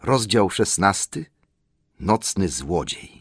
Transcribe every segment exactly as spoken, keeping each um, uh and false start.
Rozdział szesnasty. Nocny złodziej.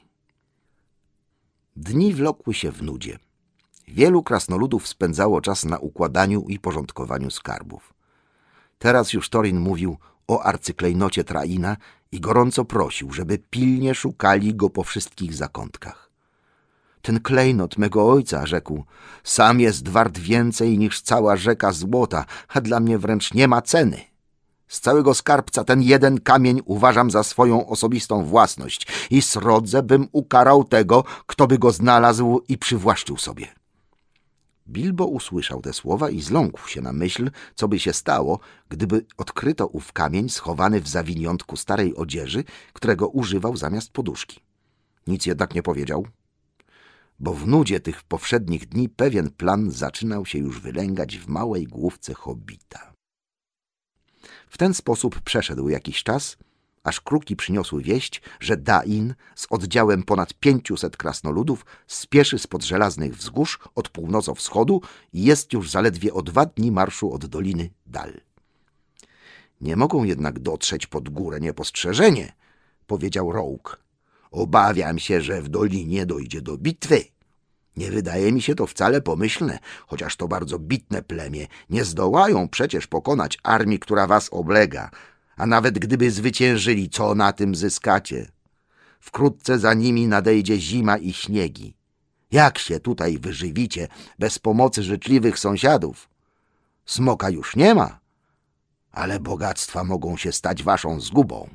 Dni wlokły się w nudzie. Wielu krasnoludów spędzało czas na układaniu i porządkowaniu skarbów. Teraz już Thorin mówił o arcyklejnocie Traina i gorąco prosił, żeby pilnie szukali go po wszystkich zakątkach. Ten klejnot mego ojca, rzekł, sam jest wart więcej niż cała rzeka złota, a dla mnie wręcz nie ma ceny. Z całego skarbca ten jeden kamień uważam za swoją osobistą własność i srodze bym ukarał tego, kto by go znalazł i przywłaszczył sobie. Bilbo usłyszał te słowa i zląkł się na myśl, co by się stało, gdyby odkryto ów kamień schowany w zawiniątku starej odzieży, którego używał zamiast poduszki. Nic jednak nie powiedział, bo w nudzie tych powszednich dni pewien plan zaczynał się już wylęgać w małej główce hobbita. W ten sposób przeszedł jakiś czas, aż kruki przyniosły wieść, że Dain z oddziałem ponad pięciuset krasnoludów spieszy spod żelaznych wzgórz od północo-wschodu i jest już zaledwie o dwa dni marszu od doliny Dal. Nie mogą jednak dotrzeć pod górę niepostrzeżenie, powiedział Rołk. Obawiam się, że w dolinie dojdzie do bitwy. Nie wydaje mi się to wcale pomyślne, chociaż to bardzo bitne plemię. Nie zdołają przecież pokonać armii, która was oblega, a nawet gdyby zwyciężyli, co na tym zyskacie? Wkrótce za nimi nadejdzie zima i śniegi. Jak się tutaj wyżywicie bez pomocy życzliwych sąsiadów? Smoka już nie ma, ale bogactwa mogą się stać waszą zgubą.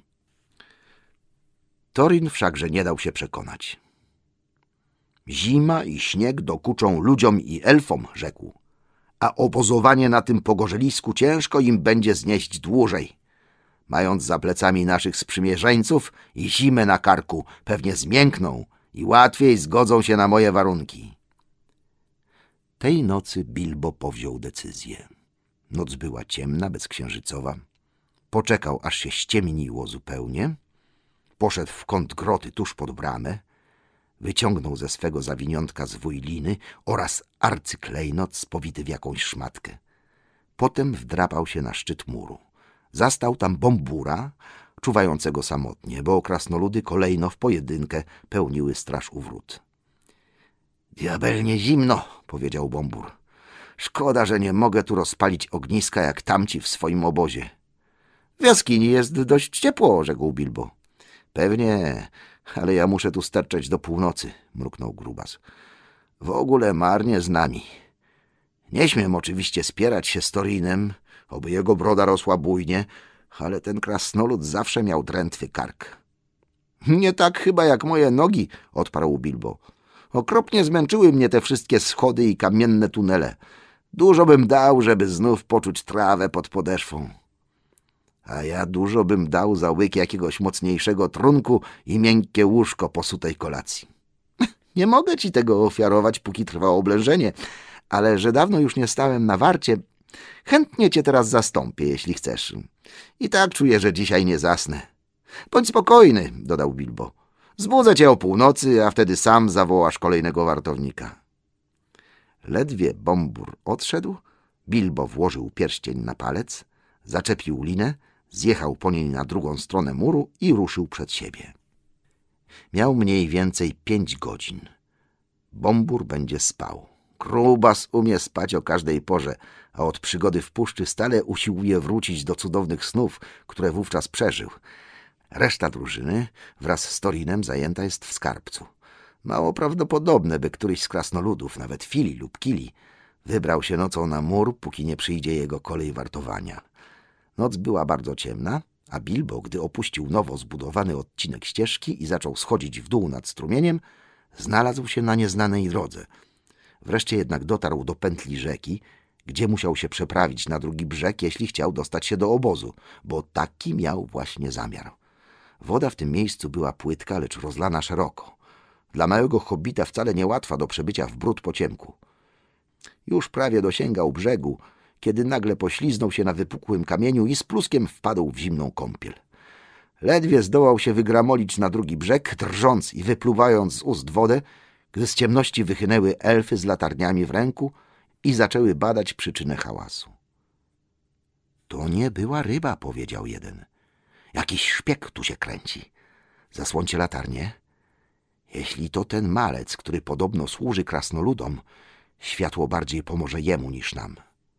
Thorin wszakże nie dał się przekonać. Zima i śnieg dokuczą ludziom i elfom, rzekł, a obozowanie na tym pogorzelisku ciężko im będzie znieść dłużej. Mając za plecami naszych sprzymierzeńców i zimę na karku, pewnie zmiękną i łatwiej zgodzą się na moje warunki. Tej nocy Bilbo powziął decyzję. Noc była ciemna, bezksiężycowa. Poczekał, aż się ściemniło zupełnie. Poszedł w kąt groty tuż pod bramę. Wyciągnął ze swego zawiniątka zwój liny oraz arcyklejnot spowity w jakąś szmatkę. Potem wdrapał się na szczyt muru. Zastał tam Bombura, czuwającego samotnie, bo krasnoludy kolejno w pojedynkę pełniły straż u wrót. Diabelnie zimno, powiedział Bombur. Szkoda, że nie mogę tu rozpalić ogniska jak tamci w swoim obozie. W jaskini jest dość ciepło, rzekł Bilbo. Pewnie, ale ja muszę tu sterczeć do północy, mruknął grubas. W ogóle marnie z nami. Nie śmiem oczywiście spierać się z Thorinem, oby jego broda rosła bujnie, ale ten krasnolud zawsze miał drętwy kark. Nie tak chyba jak moje nogi, odparł Bilbo. Okropnie zmęczyły mnie te wszystkie schody i kamienne tunele. Dużo bym dał, żeby znów poczuć trawę pod podeszwą. A ja dużo bym dał za łyk jakiegoś mocniejszego trunku i miękkie łóżko po sutej kolacji. Nie mogę ci tego ofiarować, póki trwa oblężenie, ale że dawno już nie stałem na warcie, chętnie cię teraz zastąpię, jeśli chcesz. I tak czuję, że dzisiaj nie zasnę. Bądź spokojny, dodał Bilbo. Zbudzę cię o północy, a wtedy sam zawołasz kolejnego wartownika. Ledwie Bombur odszedł, Bilbo włożył pierścień na palec, zaczepił linę, zjechał po niej na drugą stronę muru i ruszył przed siebie. Miał mniej więcej pięć godzin. Bombur będzie spał. Grubas umie spać o każdej porze, a od przygody w puszczy stale usiłuje wrócić do cudownych snów, które wówczas przeżył. Reszta drużyny wraz z Thorinem zajęta jest w skarbcu. Mało prawdopodobne, by któryś z krasnoludów, nawet Fili lub Kili, wybrał się nocą na mur, póki nie przyjdzie jego kolej wartowania. Noc była bardzo ciemna, a Bilbo, gdy opuścił nowo zbudowany odcinek ścieżki i zaczął schodzić w dół nad strumieniem, znalazł się na nieznanej drodze. Wreszcie jednak dotarł do pętli rzeki, gdzie musiał się przeprawić na drugi brzeg, jeśli chciał dostać się do obozu, bo taki miał właśnie zamiar. Woda w tym miejscu była płytka, lecz rozlana szeroko. Dla małego hobbita wcale niełatwa do przebycia w bród po ciemku. Już prawie dosięgał brzegu, kiedy nagle pośliznął się na wypukłym kamieniu i z pluskiem wpadł w zimną kąpiel. Ledwie zdołał się wygramolić na drugi brzeg, drżąc i wypluwając z ust wodę, gdy z ciemności wychynęły elfy z latarniami w ręku i zaczęły badać przyczynę hałasu. To nie była ryba, powiedział jeden. Jakiś szpieg tu się kręci. Zasłońcie latarnię. Jeśli to ten malec, który podobno służy krasnoludom, światło bardziej pomoże jemu niż nam.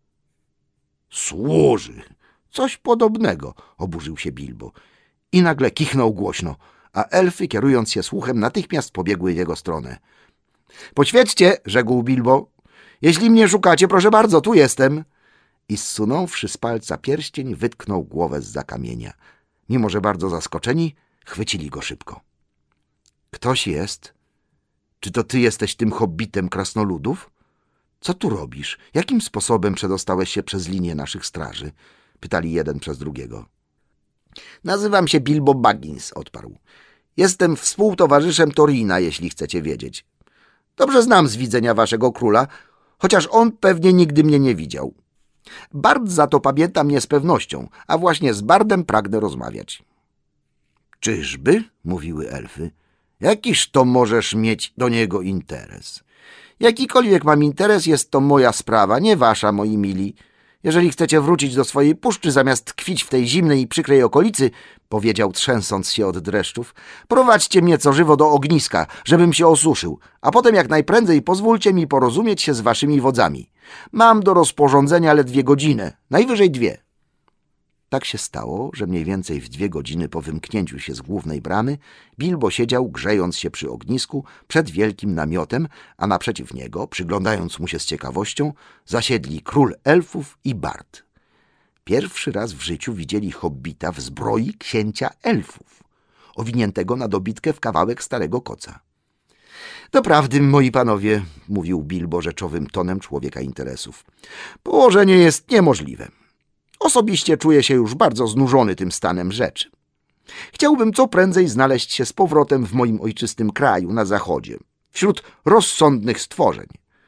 Służy! Coś podobnego, oburzył się Bilbo. I nagle kichnął głośno, a elfy, kierując się słuchem, natychmiast pobiegły w jego stronę. Poświećcie, rzekł Bilbo. Jeśli mnie szukacie, proszę bardzo, tu jestem. I zsunąwszy z palca pierścień, wytknął głowę zza kamienia. Mimo że bardzo zaskoczeni, chwycili go szybko. Ktoś jest? Czy to ty jesteś tym hobbitem krasnoludów? Co tu robisz? Jakim sposobem przedostałeś się przez linię naszych straży? Pytali jeden przez drugiego. Nazywam się Bilbo Baggins, odparł. Jestem współtowarzyszem Torina, jeśli chcecie wiedzieć. Dobrze znam z widzenia waszego króla, chociaż on pewnie nigdy mnie nie widział. Bard za to pamięta mnie z pewnością, a właśnie z Bardem pragnę rozmawiać. Czyżby? Mówiły elfy. Jakiż to możesz mieć do niego interes? Jakikolwiek mam interes, jest to moja sprawa, nie wasza, moi mili. Jeżeli chcecie wrócić do swojej puszczy, zamiast tkwić w tej zimnej i przykrej okolicy, powiedział, trzęsąc się od dreszczów, prowadźcie mnie co żywo do ogniska, żebym się osuszył, a potem jak najprędzej pozwólcie mi porozumieć się z waszymi wodzami. Mam do rozporządzenia ledwie godzinę, najwyżej dwie. Tak się stało, że mniej więcej w dwie godziny po wymknięciu się z głównej bramy Bilbo siedział, grzejąc się przy ognisku, przed wielkim namiotem, a naprzeciw niego, przyglądając mu się z ciekawością, zasiedli król elfów i Bard. Pierwszy raz w życiu widzieli hobbita w zbroi księcia elfów, owiniętego na dobitkę w kawałek starego koca. Doprawdy, moi panowie, mówił Bilbo rzeczowym tonem człowieka interesów, położenie jest niemożliwe. Osobiście czuję się już bardzo znużony tym stanem rzeczy. Chciałbym co prędzej znaleźć się z powrotem w moim ojczystym kraju na zachodzie, wśród rozsądnych stworzeń.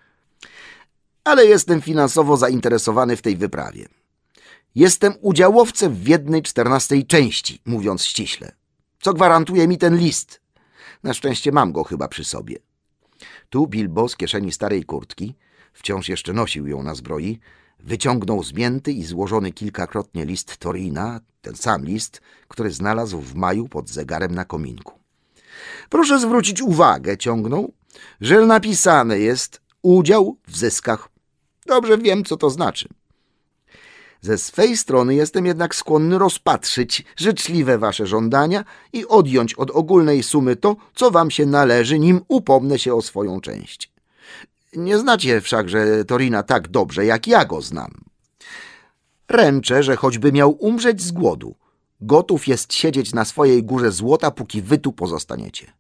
Ale jestem finansowo zainteresowany w tej wyprawie. Jestem udziałowcem w jednej czternastej części, mówiąc ściśle, co gwarantuje mi ten list. Na szczęście mam go chyba przy sobie. Tu Bilbo z kieszeni starej kurtki, wciąż jeszcze nosił ją na zbroi, wyciągnął zmięty i złożony kilkakrotnie list Torina, ten sam list, który znalazł w maju pod zegarem na kominku. Proszę zwrócić uwagę, ciągnął, że napisane jest udział w zyskach. Dobrze wiem, co to znaczy. Ze swej strony jestem jednak skłonny rozpatrzyć życzliwe wasze żądania i odjąć od ogólnej sumy to, co wam się należy, nim upomnę się o swoją część. Nie znacie wszakże Torina tak dobrze, jak ja go znam. Ręczę, że choćby miał umrzeć z głodu, gotów jest siedzieć na swojej górze złota, póki wy tu pozostaniecie.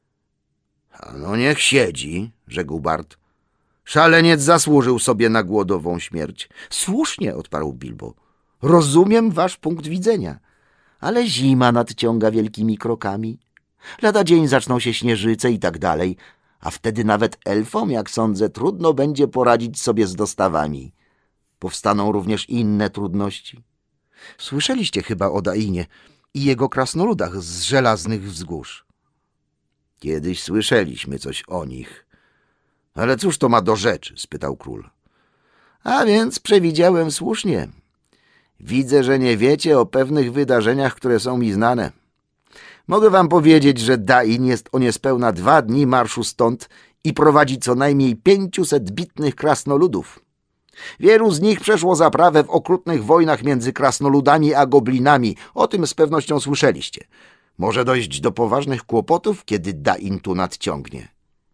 — No niech siedzi, rzekł Bard. Szaleniec zasłużył sobie na głodową śmierć. — Słusznie, odparł Bilbo. Rozumiem wasz punkt widzenia, ale zima nadciąga wielkimi krokami. Lada dzień zaczną się śnieżyce i tak dalej, a wtedy nawet elfom, jak sądzę, trudno będzie poradzić sobie z dostawami. Powstaną również inne trudności. Słyszeliście chyba o Dainie i jego krasnoludach z żelaznych wzgórz. Kiedyś słyszeliśmy coś o nich. Ale cóż to ma do rzeczy? Spytał król. A więc przewidziałem słusznie. Widzę, że nie wiecie o pewnych wydarzeniach, które są mi znane. Mogę wam powiedzieć, że Dain jest o niespełna dwa dni marszu stąd i prowadzi co najmniej pięciuset bitnych krasnoludów. Wielu z nich przeszło zaprawę w okrutnych wojnach między krasnoludami a goblinami. O tym z pewnością słyszeliście. Może dojść do poważnych kłopotów, kiedy Dain tu nadciągnie.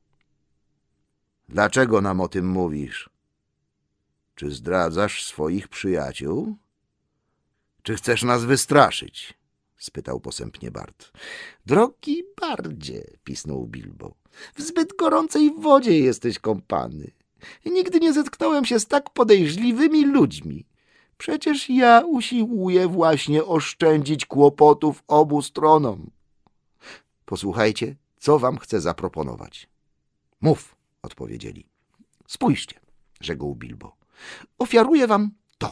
Dlaczego nam o tym mówisz? Czy zdradzasz swoich przyjaciół? Czy chcesz nas wystraszyć? Spytał posępnie Bard. Drogi Bardzie, pisnął Bilbo, w zbyt gorącej wodzie jesteś kąpany. Nigdy nie zetknąłem się z tak podejrzliwymi ludźmi. Przecież ja usiłuję właśnie oszczędzić kłopotów obu stronom. Posłuchajcie, co wam chcę zaproponować. Mów, odpowiedzieli. Spójrzcie, rzekł Bilbo. Ofiaruję wam to.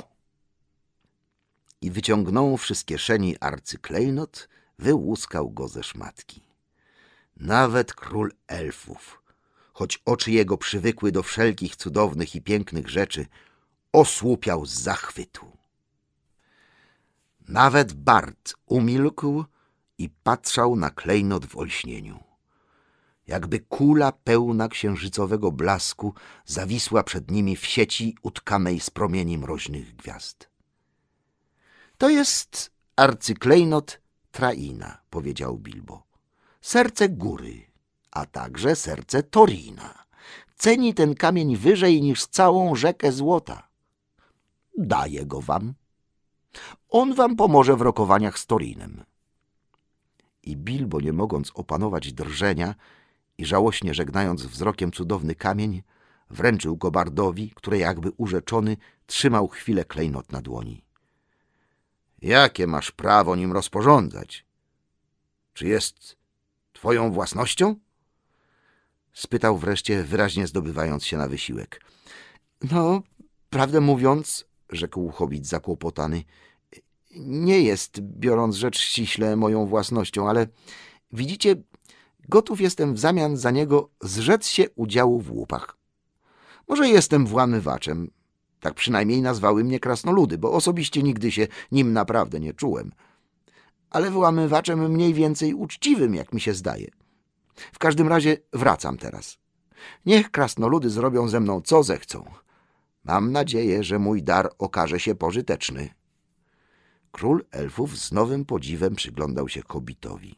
I wyciągnąwszy z kieszeni arcyklejnot, wyłuskał go ze szmatki. Nawet król elfów, choć oczy jego przywykły do wszelkich cudownych i pięknych rzeczy, osłupiał z zachwytu. Nawet Bart umilkł i patrzał na klejnot w olśnieniu. Jakby kula pełna księżycowego blasku zawisła przed nimi w sieci utkanej z promieni mroźnych gwiazd. To jest arcyklejnot Traina, powiedział Bilbo. Serce góry, a także serce Torina. Ceni ten kamień wyżej niż całą rzekę złota. Daję go wam. On wam pomoże w rokowaniach z Torinem. I Bilbo, nie mogąc opanować drżenia i żałośnie żegnając wzrokiem cudowny kamień, wręczył go Bardowi, który jakby urzeczony trzymał chwilę klejnot na dłoni. Jakie masz prawo nim rozporządzać? Czy jest twoją własnością? Spytał wreszcie, wyraźnie zdobywając się na wysiłek. No, prawdę mówiąc, rzekł hobbit zakłopotany, nie jest, biorąc rzecz ściśle, moją własnością, ale widzicie, gotów jestem w zamian za niego zrzec się udziału w łupach. Może jestem włamywaczem, tak przynajmniej nazwały mnie krasnoludy, bo osobiście nigdy się nim naprawdę nie czułem. Ale włamywaczem mniej więcej uczciwym, jak mi się zdaje. W każdym razie wracam teraz. Niech krasnoludy zrobią ze mną co zechcą. Mam nadzieję, że mój dar okaże się pożyteczny. Król elfów z nowym podziwem przyglądał się hobbitowi.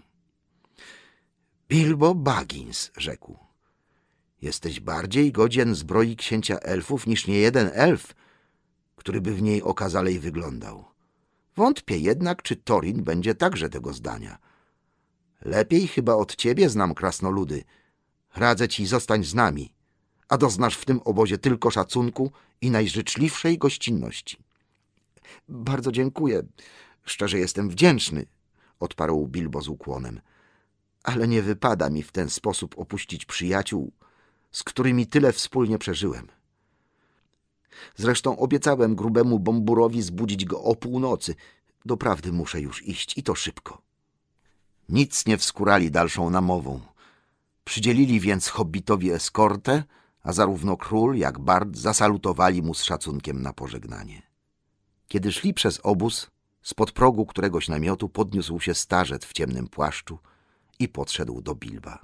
Bilbo Baggins, rzekł. Jesteś bardziej godzien zbroi księcia elfów niż niejeden elf, który by w niej okazalej wyglądał. Wątpię jednak, czy Thorin będzie także tego zdania. Lepiej chyba od ciebie znam krasnoludy. Radzę ci, zostań z nami, a doznasz w tym obozie tylko szacunku i najżyczliwszej gościnności. Bardzo dziękuję. Szczerze jestem wdzięczny, odparł Bilbo z ukłonem. Ale nie wypada mi w ten sposób opuścić przyjaciół, z którymi tyle wspólnie przeżyłem. Zresztą obiecałem grubemu Bomburowi zbudzić go o północy. Doprawdy muszę już iść i to szybko. Nic nie wskórali dalszą namową. Przydzielili więc hobbitowi eskortę, a zarówno król, jak Bard zasalutowali mu z szacunkiem na pożegnanie. Kiedy szli przez obóz, spod progu któregoś namiotu podniósł się starzec w ciemnym płaszczu i podszedł do Bilba.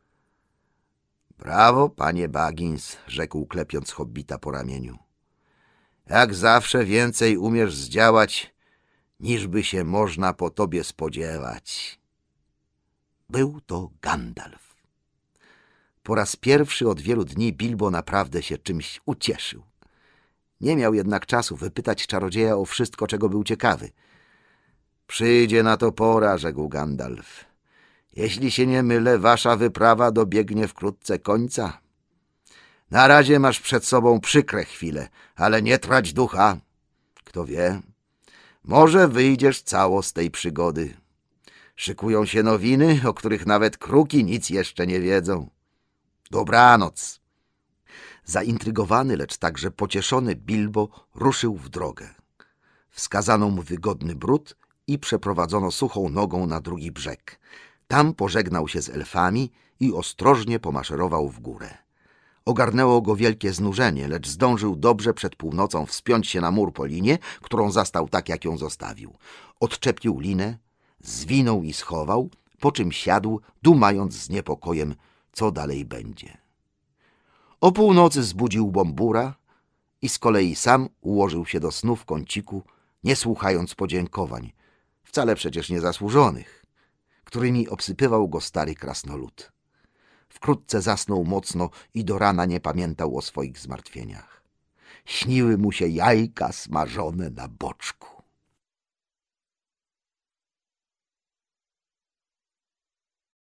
Brawo, panie Baggins, rzekł, klepiąc hobbita po ramieniu. Jak zawsze więcej umiesz zdziałać, niż by się można po tobie spodziewać. Był to Gandalf. Po raz pierwszy od wielu dni Bilbo naprawdę się czymś ucieszył. Nie miał jednak czasu wypytać czarodzieja o wszystko, czego był ciekawy. Przyjdzie na to pora, rzekł Gandalf. Jeśli się nie mylę, wasza wyprawa dobiegnie wkrótce końca. Na razie masz przed sobą przykre chwile, ale nie trać ducha. Kto wie, może wyjdziesz cało z tej przygody. Szykują się nowiny, o których nawet kruki nic jeszcze nie wiedzą. Dobranoc. Zaintrygowany, lecz także pocieszony Bilbo ruszył w drogę. Wskazano mu wygodny bród i przeprowadzono suchą nogą na drugi brzeg. Tam pożegnał się z elfami i ostrożnie pomaszerował w górę. Ogarnęło go wielkie znużenie, lecz zdążył dobrze przed północą wspiąć się na mur po linie, którą zastał tak, jak ją zostawił. Odczepił linę, zwinął i schował, po czym siadł, dumając z niepokojem, co dalej będzie. O północy zbudził Bombura i z kolei sam ułożył się do snu w kąciku, nie słuchając podziękowań, wcale przecież niezasłużonych, którymi obsypywał go stary krasnolud. Wkrótce zasnął mocno i do rana nie pamiętał o swoich zmartwieniach. Śniły mu się jajka smażone na boczku.